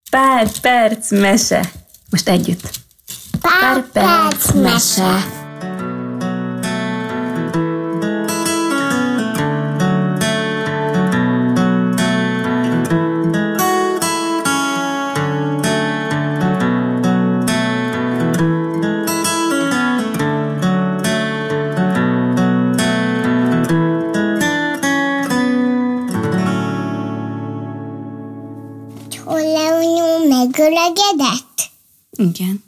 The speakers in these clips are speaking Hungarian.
Pár perc mese. Most együtt. Pár perc mese. Hollányú megöregedett? Igen.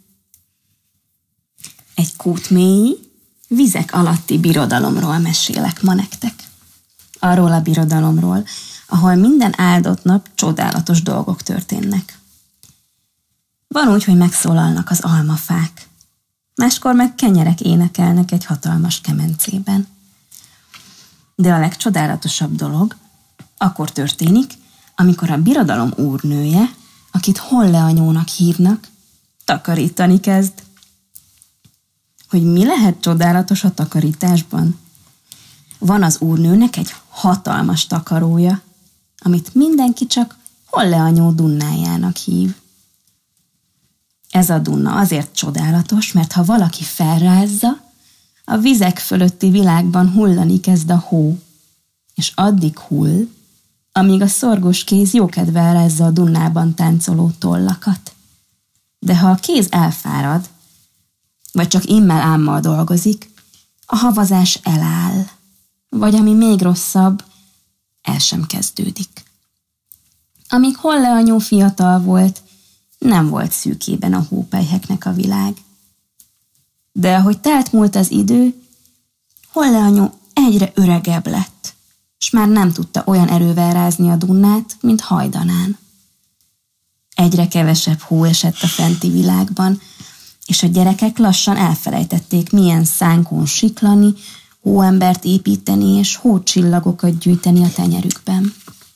Egy kútmélyi, vizek alatti birodalomról mesélek ma nektek. Arról a birodalomról, ahol minden áldott nap csodálatos dolgok történnek. Van úgy, hogy megszólalnak az almafák. Máskor meg kenyerek énekelnek egy hatalmas kemencében. De a legcsodálatosabb dolog akkor történik, amikor a birodalom úrnője, akit Holle anyónak hívnak, takarítani kezd. Hogy mi lehet csodálatos a takarításban? Van az úrnőnek egy hatalmas takarója, amit mindenki csak Holle anyó dunnájának hív. Ez a dunna azért csodálatos, mert ha valaki felrázza, a vizek fölötti világban hullani kezd a hó, és addig hull, amíg a szorgos kéz jókedvel rázza a dunnában táncoló tollakat. De ha a kéz elfárad, vagy csak immel-ámmal dolgozik, a havazás eláll, vagy ami még rosszabb, el sem kezdődik. Amíg Holle anyó fiatal volt, nem volt szűkében a hópelyheknek a világ. De ahogy telt múlt az idő, Holle anyó egyre öregebb lett, s már nem tudta olyan erővel rázni a dunnát, mint hajdanán. Egyre kevesebb hó esett a fenti világban, és a gyerekek lassan elfelejtették, milyen szánkón siklani, hóembert építeni és hócsillagokat gyűjteni a tenyerükben.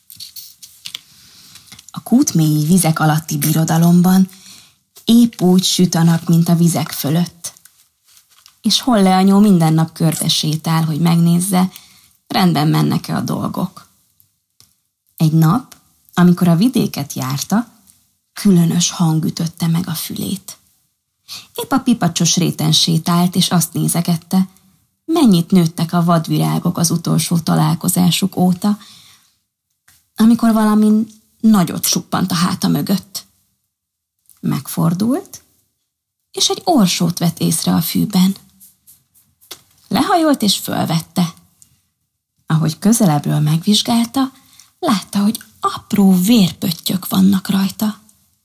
A kútmélyi vizek alatti birodalomban épp úgy süt a nap, mint a vizek fölött. És Holle anyó minden nap körbe sétál, hogy megnézze, rendben mennek-e a dolgok. Egy nap, amikor a vidéket járta, különös hang ütötte meg a fülét. Épp a pipacsos réten sétált, és azt nézegette, mennyit nőttek a vadvirágok az utolsó találkozásuk óta, amikor valami nagyot suppant a háta mögött. Megfordult, és egy orsót vett észre a fűben. Lehajolt és fölvette. Ahogy közelebbről megvizsgálta, látta, hogy apró vérpöttyök vannak rajta.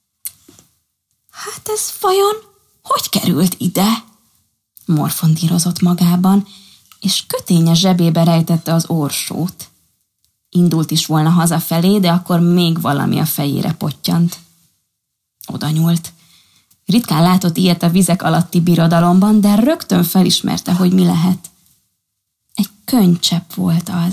Hát ez vajon hogy került ide? Morfondírozott magában, és köténye zsebébe rejtette az orsót. Indult is volna hazafelé, de akkor még valami a fejére pottyant. Oda nyúlt. Ritkán látott ilyet a vizek alatti birodalomban, de rögtön felismerte, hogy mi lehet. Egy könycsepp volt az.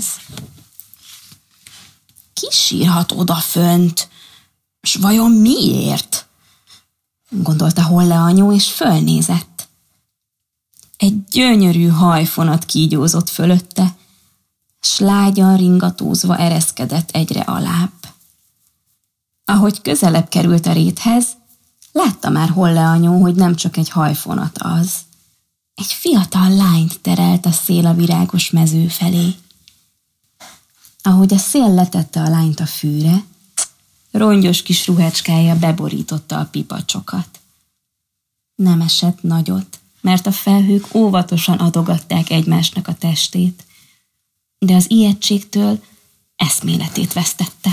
Ki sírhat odafönt? S vajon miért? Gondolta Holle anyó, és fölnézett. Egy gyönyörű hajfonat kígyózott fölötte, s lágyan ringatózva ereszkedett egyre alább. Ahogy közelebb került a réthez, látta már Holle anyó, hogy nem csak egy hajfonat az. Egy fiatal lányt terelt a szél a virágos mező felé. Ahogy a szél letette a lányt a fűre, rongyos kis ruhácskája beborította a pipacsokat. Nem esett nagyot, mert a felhők óvatosan adogatták egymásnak a testét, de az ijegységtől eszméletét vesztette.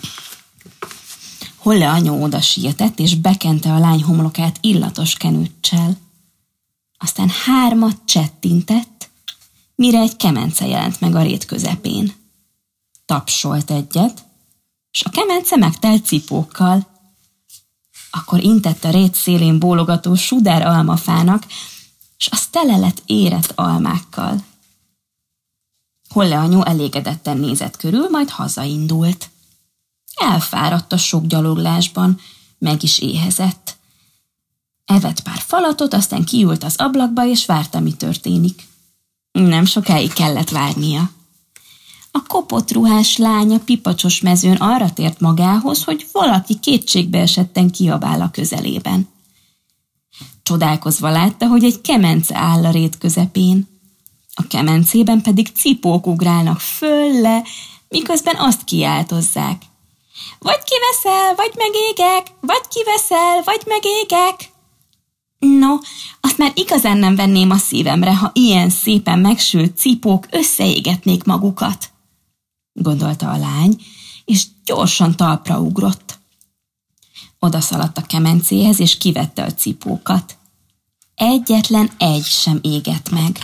Holle anyó oda sietett, és bekente a lány homlokát illatos kenőccsel. Aztán 3 csettintett, mire egy kemence jelent meg a rét közepén. Tapsolt egyet, s a kemence megtelt cipókkal. Akkor intett a rét szélén bólogató sudár almafának, s az tele lett érett almákkal. Holle anyó elégedetten nézett körül, majd hazaindult. Elfáradt a sok gyaloglásban, meg is éhezett. Evett pár falatot, aztán kiült az ablakba, és várta, mi történik. Nem sokáig kellett várnia. A kopott ruhás lány a pipacsos mezőn arra tért magához, hogy valaki kétségbeesetten kiabál a közelében. Csodálkozva látta, hogy egy kemence áll a rét közepén. A kemencében pedig cipók ugrálnak föl-le, miközben azt kiáltozzák. Vagy kiveszel, vagy megégek, vagy kiveszel, vagy megégek. No, azt már igazán nem venném a szívemre, ha ilyen szépen megsült cipók összeégetnék magukat, gondolta a lány, és gyorsan talpra ugrott. Oda szaladt a kemencéhez, és kivette a cipókat. Egyetlen egy sem égett meg.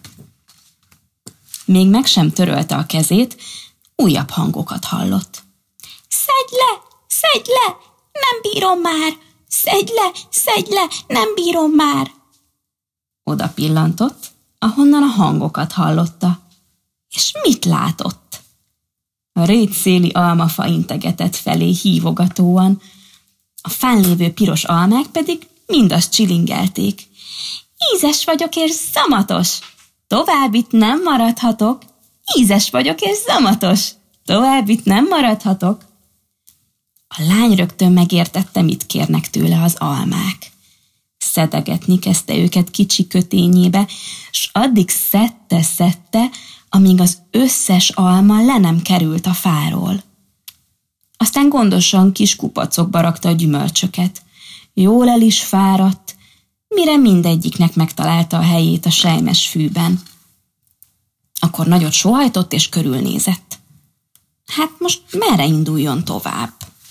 Még meg sem törölte a kezét, újabb hangokat hallott. Szedj le, nem bírom már! Szedj le, nem bírom már! Oda pillantott, ahonnan a hangokat hallotta. És mit látott? A rétszéli almafa integetett felé hívogatóan, a fán lévő piros almák pedig mind azt csilingelték. Ízes vagyok és zamatos! Tovább itt nem maradhatok! Ízes vagyok és zamatos! Tovább itt nem maradhatok! A lány rögtön megértette, mit kérnek tőle az almák. Szedegetni kezdte őket kicsi kötényébe, s addig szedte, amíg az összes alma le nem került a fáról. Aztán gondosan kis kupacokba rakta a gyümölcsöket. Jól el is fáradt, mire mindegyiknek megtalálta a helyét a selymes fűben. Akkor nagyot sóhajtott és körülnézett. Hát most merre induljon tovább?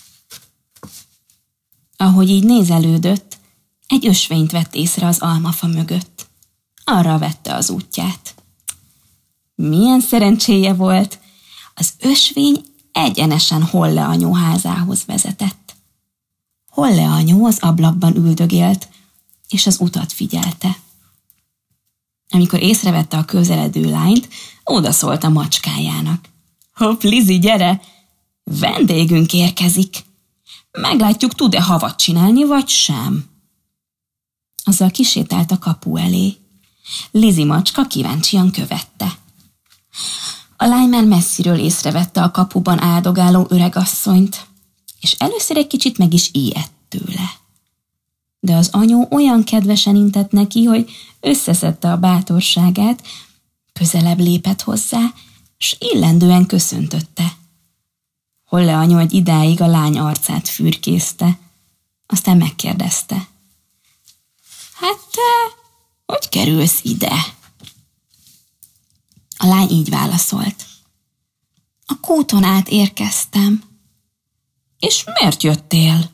Ahogy így nézelődött, egy ösvényt vett észre az almafa mögött. Arra vette az útját. Milyen szerencséje volt! Az ösvény egyenesen Holle anyó házához vezetett. Holle anyó az ablakban üldögélt, és az utat figyelte. Amikor észrevette a közeledő lányt, odaszólt a macskájának. Hopp, Lizi, gyere! Vendégünk érkezik! Meglátjuk, tud-e havat csinálni, vagy sem. Azzal kisétált a kapu elé. Lizi macska kíváncsian követte. A lány már messziről észrevette a kapuban áldogáló öregasszonyt, és először egy kicsit meg is ijedt tőle. De az anyó olyan kedvesen intett neki, hogy összeszedte a bátorságát, közelebb lépett hozzá, s illendően köszöntötte. Holle anyó egy idáig a lány arcát fürkészte, aztán megkérdezte. Hát te, hogy kerülsz ide? A lány így válaszolt. A kúton át érkeztem. És miért jöttél?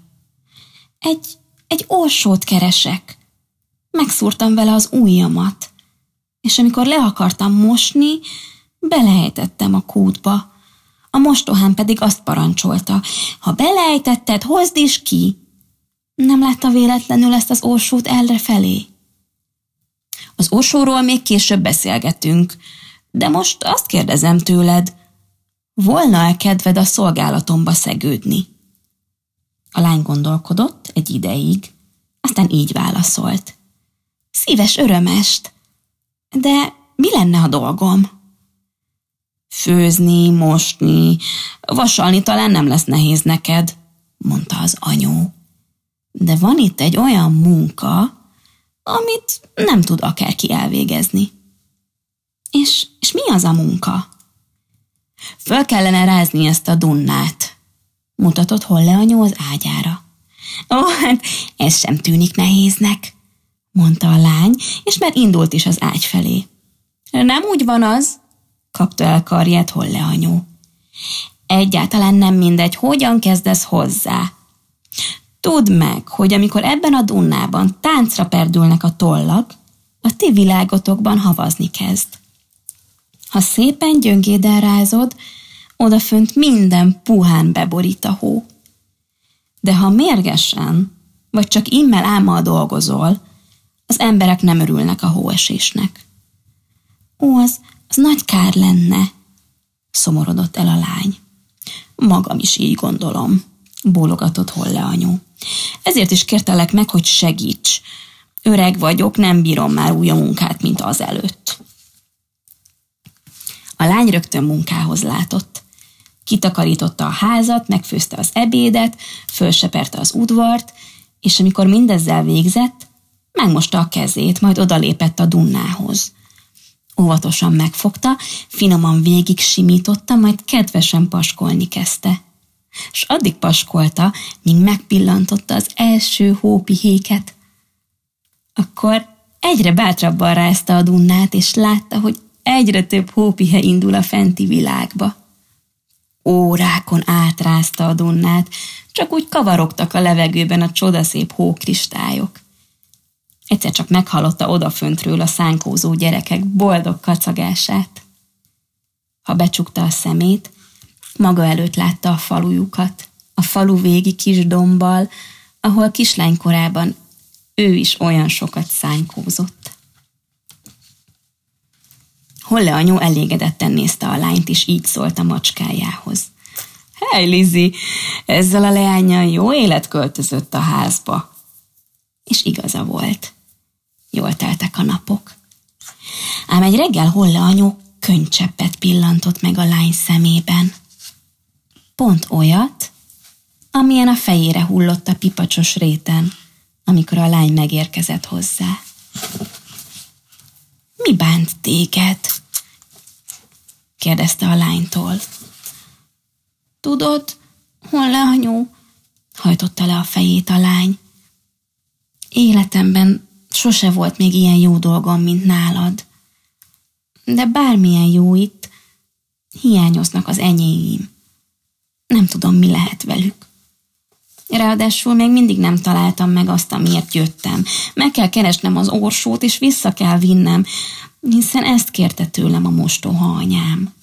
Egy orsót keresek. Megszúrtam vele az ujjamat, és amikor le akartam mosni, belejtettem a kútba. A mostohám pedig azt parancsolta, ha belejtetted, hozd is ki. Nem látta véletlenül ezt az orsót errefelé? Az orsóról még később beszélgetünk, de most azt kérdezem tőled, volna-e kedved a szolgálatomba szegődni? A lány gondolkodott egy ideig, aztán így válaszolt. Szíves örömest, de mi lenne a dolgom? Főzni, mosni, vasalni talán nem lesz nehéz neked, mondta az anyó. De van itt egy olyan munka, amit nem tud akárki elvégezni. És mi az a munka? Föl kellene rázni ezt a dunnát, mutatott Holle anyó az ágyára. Ó, hát ez sem tűnik nehéznek, mondta a lány, és már indult is az ágy felé. Nem úgy van az, kapta el karját Holle anyó. Egyáltalán nem mindegy, hogyan kezdesz hozzá. Tudd meg, hogy amikor ebben a dunnában táncra perdülnek a tollak, a ti világotokban havazni kezd. Ha szépen gyöngéden rázod, odafönt minden puhán beborít a hó. De ha mérgesen, vagy csak immel-ámmal dolgozol, az emberek nem örülnek a hóesésnek. Ó, az nagy kár lenne, szomorodott el a lány. Magam is így gondolom, bólogatott Holle anyu. Ezért is kértelek meg, hogy segíts. Öreg vagyok, nem bírom már úgy a munkát, mint azelőtt. A A lány rögtön munkához látott. Kitakarította a házat, megfőzte az ebédet, fölseperte az udvart, és amikor mindezzel végzett, megmosta a kezét, majd odalépett a Dunnához. Óvatosan megfogta, finoman végig simította, majd kedvesen paskolni kezdte. S addig paskolta, míg megpillantotta az első hópihéket. Akkor egyre bátrabban rázta a Dunnát, és látta, hogy egyre több hópihe indul a fenti világba. Órákon átrázta a Dunnát, csak úgy kavarogtak a levegőben a csodaszép hókristályok. Egyszer csak meghallotta odaföntről a szánkózó gyerekek boldog kacagását. Ha becsukta a szemét, maga előtt látta a falujukat, a falu végi kis dombbal, ahol kislánykorában ő is olyan sokat szánykózott. Holle anyu elégedetten nézte a lányt, és így szólt a macskájához. Hely, Lizzy, ezzel a leánnyal jó élet költözött a házba. És igaza volt. Jól teltek a napok. Ám egy reggel Holle anyu könycseppet pillantott meg a lány szemében. Pont olyat, amilyen a fejére hullott a pipacsos réten, amikor a lány megérkezett hozzá. Mi bánt téged? Kérdezte a lánytól. Tudod, Holle anyu? Hajtotta le a fejét a lány. Életemben sose volt még ilyen jó dolgom, mint nálad. De bármilyen jó itt, hiányoznak az enyéim. Nem tudom, mi lehet velük. Ráadásul még mindig nem találtam meg azt, amiért jöttem. Meg kell keresnem az orsót, és vissza kell vinnem, hiszen ezt kérte tőlem a mostoha anyám.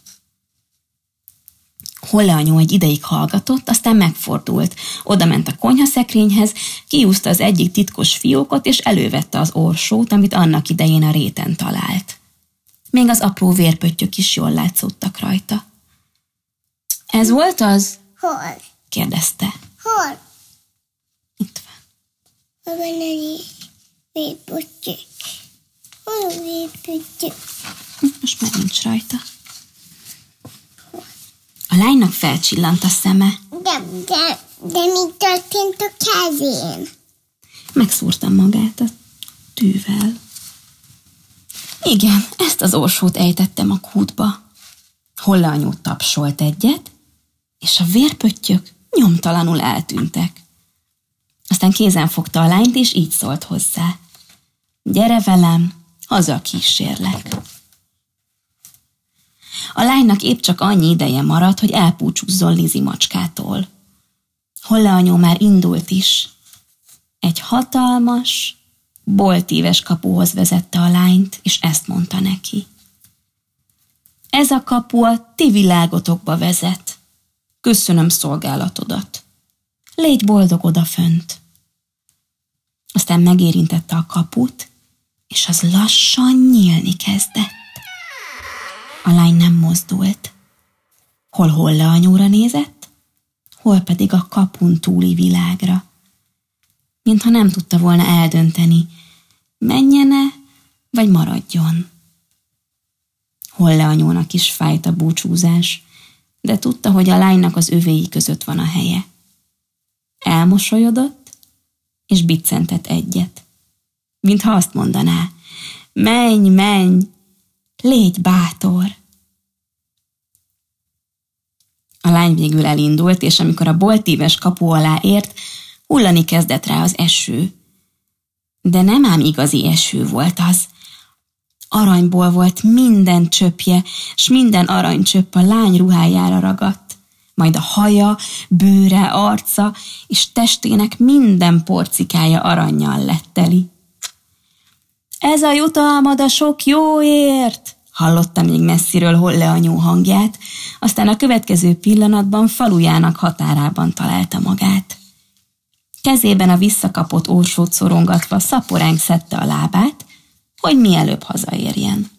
Holle anyu egy ideig hallgatott, aztán megfordult. Odament a konyhaszekrényhez, kiúzta az egyik titkos fiókot, és elővette az orsót, amit annak idején a réten talált. Még az apró vérpöttyök is jól látszottak rajta. Ez volt az? Hol? Kérdezte. Hol? Itt van. Hol van a vérpöttyök? Hol a vérpöttyök? Most már nincs rajta. A lánynak felcsillant a szeme. De mi történt a kezén? Megszúrta magát a tűvel. Igen, ezt az orsót ejtettem a kútba. Holle anyu tapsolt egyet, és a vérpöttyök nyomtalanul eltűntek. Aztán kézen fogta a lányt, és így szólt hozzá. Gyere velem, haza kísérlek. A lánynak épp csak annyi ideje maradt, hogy elbúcsúzzon Lizzy macskától. Holle anyu már indult is. Egy hatalmas, boltíves kapuhoz vezette a lányt, és ezt mondta neki. Ez a kapu a ti világotokba vezet. Köszönöm szolgálatodat. Légy boldog odafönt. Aztán megérintette a kaput, és az lassan nyílni kezdett. A lány nem mozdult. Hol Holle anyóra nézett, hol pedig a kapun túli világra. Mintha nem tudta volna eldönteni, menjene, vagy maradjon. Holle anyónak is fájt a búcsúzás, de tudta, hogy a lánynak az övéi között van a helye. Elmosolyodott, és biccentett egyet. Mintha azt mondaná, menj, menj, légy bátor. A lány végül elindult, és amikor a boltíves kapu alá ért, hullani kezdett rá az eső. De nem ám igazi eső volt az. Aranyból volt minden csöpje, s minden aranycsöpp a lány ruhájára ragadt. Majd a haja, bőre, arca és testének minden porcikája arannyal lett teli. Ez a jutalmad a sok jóért! Hallotta még messziről Holle anyu hangját, aztán a következő pillanatban falujának határában találta magát. Kezében a visszakapott orsót szorongatva szaporánk szedte a lábát, hogy mielőbb hazaérjen.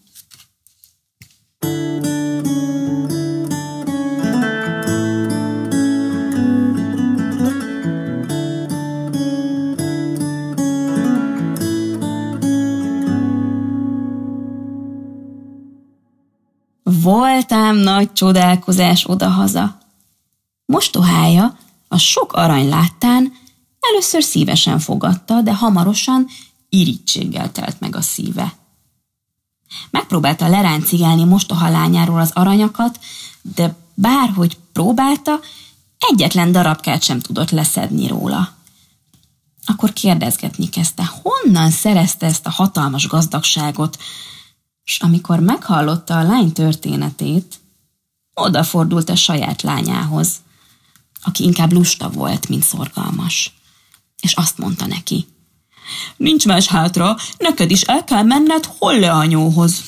Voltám nagy csodálkozás odahaza. Mostohája a sok arany láttán először szívesen fogadta, de hamarosan irítséggel telt meg a szíve. Megpróbálta leráncigálni mostoha lányáról az aranyakat, de bárhogy próbálta, egyetlen darabkát sem tudott leszedni róla. Akkor kérdezgetni kezdte, honnan szerezte ezt a hatalmas gazdagságot, s amikor meghallotta a lány történetét, odafordult a saját lányához, aki inkább lusta volt, mint szorgalmas, és azt mondta neki: nincs más hátra, neked is el kell menned Holle anyóhoz.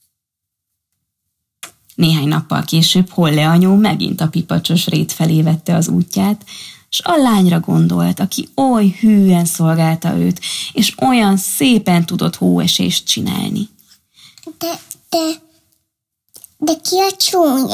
Néhány nappal később Holle anyó megint a pipacsos rét felé vette az útját, s a lányra gondolt, aki oly hűen szolgálta őt, és olyan szépen tudott hóesést csinálni. De ki a csúnya?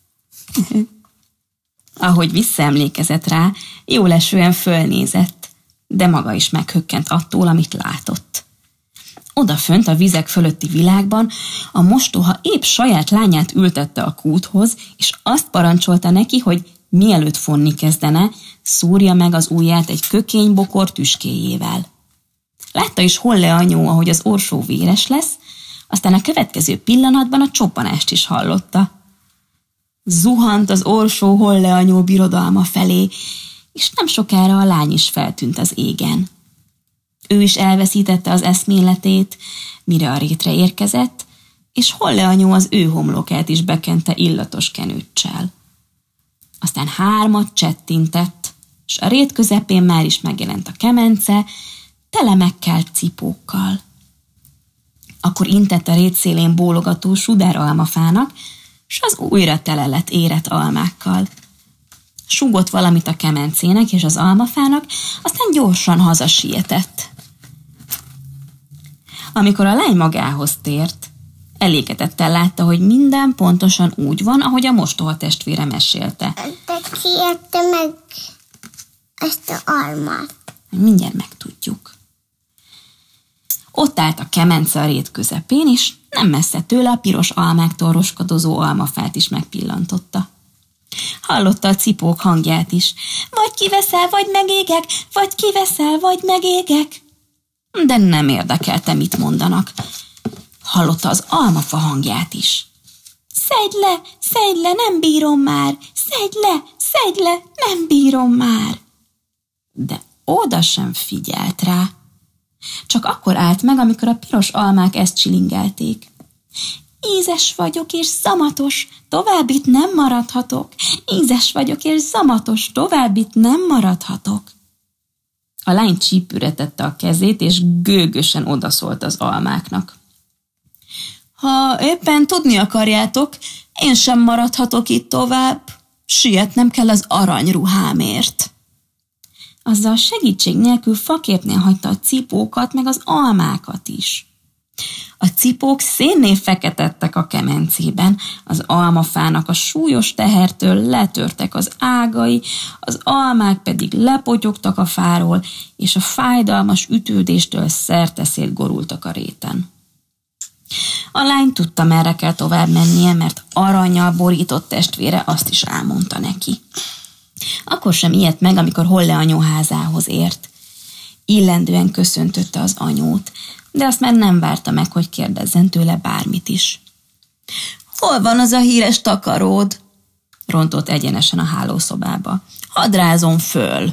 Ahogy visszaemlékezett rá, jólesően fölnézett, de maga is meghökkent attól, amit látott. Odafönt a vizek fölötti világban a mostoha épp saját lányát ültette a kúthoz, és azt parancsolta neki, hogy mielőtt fonni kezdene, szúrja meg az ujját egy kökénybokor tüskéjével. Látta is Holle anyó, ahogy az orsó véres lesz, aztán a következő pillanatban a csobbanást is hallotta. Zuhant az orsó Holle anyó birodalma felé, és nem sokára a lány is feltűnt az égen. Ő is elveszítette az eszméletét, mire a rétre érkezett, és Holle anyó az ő homlokát is bekente illatos kenőccsel. Aztán hármat csettintett, s a rét közepén már is megjelent a kemence, tele megkelt cipókkal. Akkor intett a rét szélén bólogató sudár almafának, s az újra tele lett érett almákkal. Sugott valamit a kemencének és az almafának, aztán gyorsan hazasietett. Amikor a lány magához tért, elégedetten látta, hogy minden pontosan úgy van, ahogy a mostoha testvére mesélte. De ki érte meg ezt a almát? Mindjárt megtudjuk. Ott állt a kemence a rét közepén, és nem messze tőle a piros almáktól roskadozó almafát is megpillantotta. Hallotta a cipók hangját is. Vagy kiveszel, vagy megégek, vagy kiveszel, vagy megégek. De nem érdekelte, mit mondanak. Hallotta az almafa hangját is. Szedj le, nem bírom már! Szedj le, nem bírom már! De oda sem figyelt rá. Csak akkor állt meg, amikor a piros almák ezt csilingelték. Ízes vagyok és zamatos, továbbit nem maradhatok. Ízes vagyok és zamatos, továbbit nem maradhatok. A lány csípőre tette a kezét, és gőgösen odaszólt az almáknak. Ha éppen tudni akarjátok, én sem maradhatok itt tovább. Sietnem kell az aranyruhámért. Azzal segítség nélkül fakértnél hagyta a cipókat, meg az almákat is. A cipók szénné feketedtek a kemencében, az almafának a súlyos tehertől letörtek az ágai, az almák pedig lepotyogtak a fáról, és a fájdalmas ütődéstől szerteszét gorultak a réten. A lány tudta, merre kell tovább mennie, mert arannyal borított testvére azt is elmondta neki. Akkor sem ijedt meg, amikor Holle anyó házához ért. Illendően köszöntötte az anyót, de azt már nem várta meg, hogy kérdezzen tőle bármit is. Hol van az a híres takaród? Rontott egyenesen a hálószobába. Hadd rázom föl!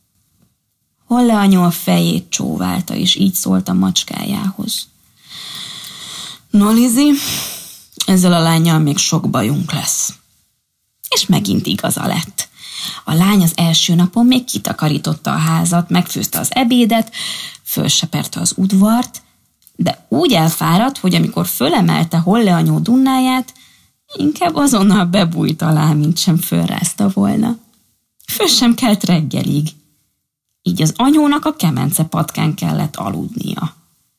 Holle anyó a fejét csóválta, és így szólt a macskájához. No, Lizi, ezzel a lánnyal még sok bajunk lesz. És megint igaza lett. A lány az első napon még kitakarította a házat, megfőzte az ebédet, fölseperte az udvart, de úgy elfáradt, hogy amikor fölemelte Holle anyó dunnáját, inkább azonnal bebújt alá, mint sem fölrázta volna. Föl sem kelt reggelig. Így az anyónak a kemence patkán kellett aludnia.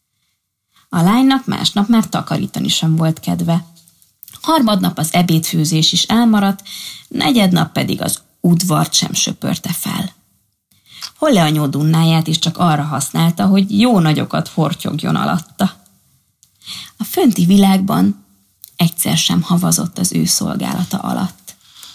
A lánynak másnap már takarítani sem volt kedve. Harmadnap az ebédfőzés is elmaradt, negyednap pedig az udvart sem söpörte fel. Holle anyó dunnáját is csak arra használta, hogy jó nagyokat hortyogjon alatta. A fönti világban egyszer sem havazott az ő szolgálata alatt.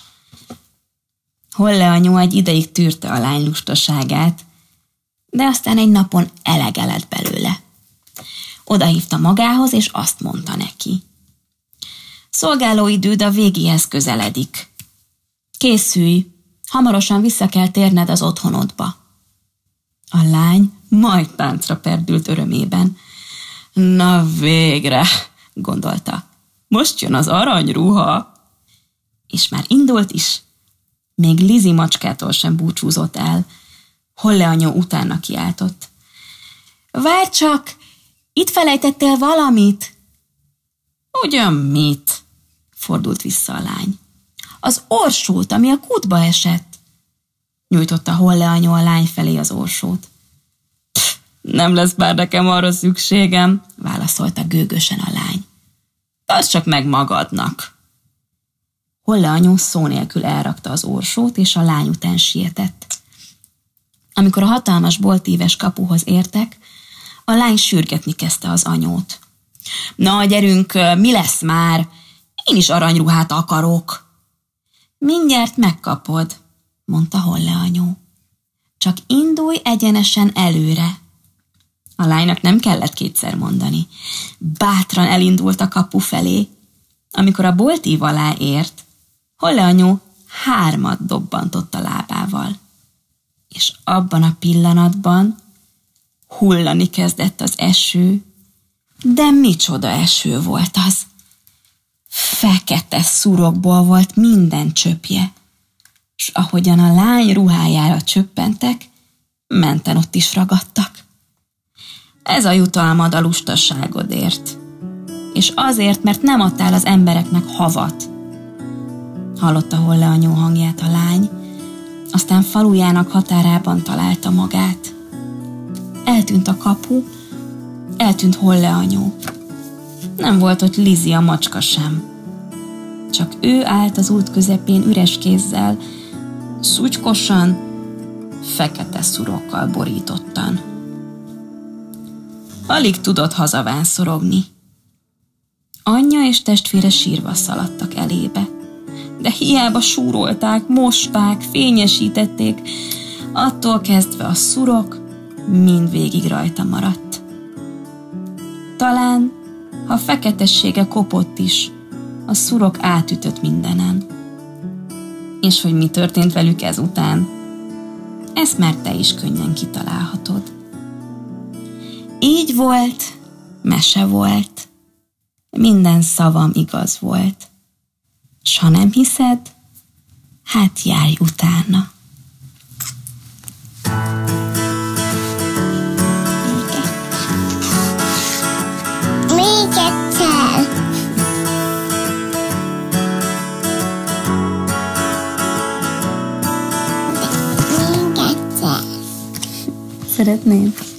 Holle anyó egy ideig tűrte a lány lustaságát, de aztán egy napon elege lett belőle. Odahívta magához, és azt mondta neki: szolgálóidőd a végéhez közeledik. Készülj, hamarosan vissza kell térned az otthonodba. A lány majd táncra perdült örömében. Na végre, gondolta, most jön az aranyruha. És már indult is. Még Lizzie macskától sem búcsúzott el. Holle anyó utána kiáltott: várj csak, itt felejtettél valamit. Ugyan mit? Fordult vissza a lány. Az orsót, ami a kútba esett. Nyújtotta Holle anyó a lány felé az orsót. Nem lesz bár nekem arra szükségem, válaszolta gőgösen a lány. Tartsd csak meg magadnak. Holle anyó szó nélkül elrakta az orsót, és a lány után sietett. Amikor a hatalmas boltíves kapuhoz értek, a lány sürgetni kezdte az anyót. Na, gyerünk, mi lesz már? Én is aranyruhát akarok. Mindjárt megkapod, mondta Holle anyó. Csak indulj egyenesen előre. A lánynak nem kellett kétszer mondani. Bátran elindult a kapu felé. Amikor a boltív alá ért, Holle anyó 3 dobbantott a lábával. És abban a pillanatban hullani kezdett az eső, de micsoda eső volt az! Fekete szurokból volt minden csöpje, s ahogyan a lány ruhájára csöppentek, menten ott is ragadtak. Ez a jutalmad a lustaságodért, és azért, mert nem adtál az embereknek havat. Hallotta Holle anyó hangját a lány, aztán falujának határában találta magát. Eltűnt a kapu, eltűnt Holle anyó. Nem volt ott Lizzie a macska sem. Csak ő állt az út közepén üres kézzel, szutykosan, fekete szurokkal borítottan. Alig tudott hazavánszorogni. Anyja és testvére sírva szaladtak elébe, de hiába súrolták, mosták, fényesítették, attól kezdve a szurok mindvégig rajta maradt. Talán, ha feketessége kopott is, a szurok átütött mindenen. És hogy mi történt velük ezután, ezt már te is könnyen kitalálhatod. Így volt, mese volt, minden szavam igaz volt. S ha nem hiszed, hát járj utána. Még egyszer. Még egyszer. Szeretnéd?